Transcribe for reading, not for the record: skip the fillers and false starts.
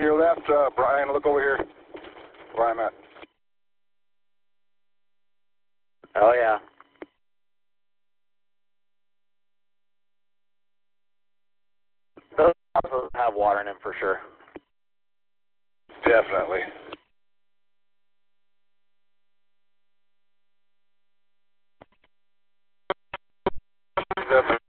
your left, Brian, look over here where I'm at. Oh, yeah. Those houses have water in them for sure. Definitely. Definitely.